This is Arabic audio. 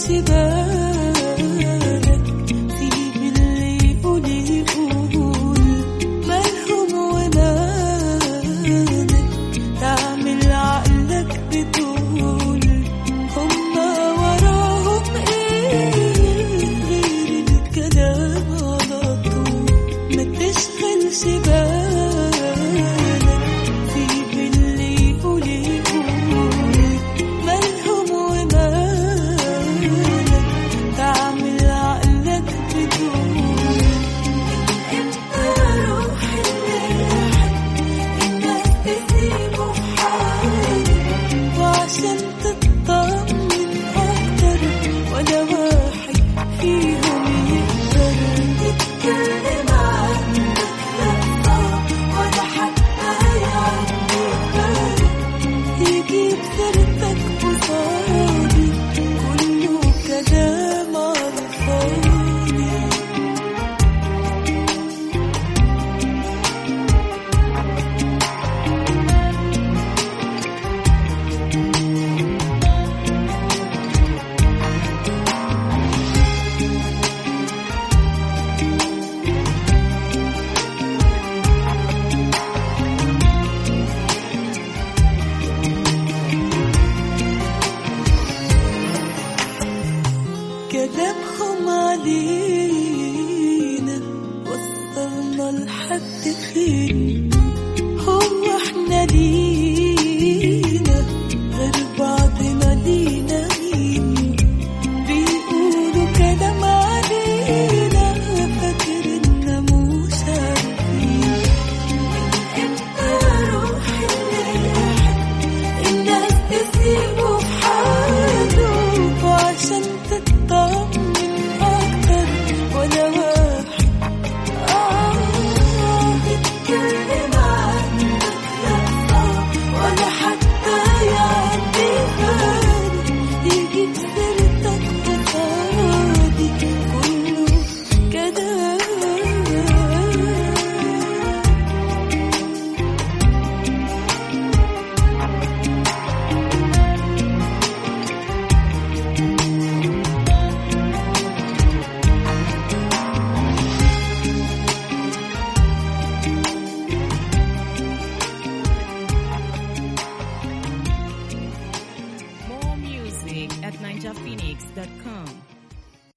بالك، سيب اللي يقول يقول، مالهم ومالك، تعمل عقلك بتقول هما وراهم ايه غير الكلام على طول. ما تشغلش بالك، سيب اللي يقول يقول، مالهم ومالك، تعمل عقلك بتقول امتى اروح الواحد الناس تسيبه في حاله، وعشان تطمن اكتر ولا واحد فيهم يقدر يتكلم عنك لأ، ولا حتى يعدي بالك، يجيب سيرتك قصادي، كله كلام على الفاضي. كلامهم علينا وصلنا لحد فين؟ هو احنا لينا غير بعضنا لينا مين؟ بيقولوا كلام علينا فاكرنا مش عارفين. امتى اروح الواحد الناس تسيبه في حاله، وعشان تطمن اكتر ولا واحد يتكلم عنك لأ، ولا حتى يعدي بالك، يجيب سيرتك قصادي، كله كلام. More music at ninjaphoenix.com.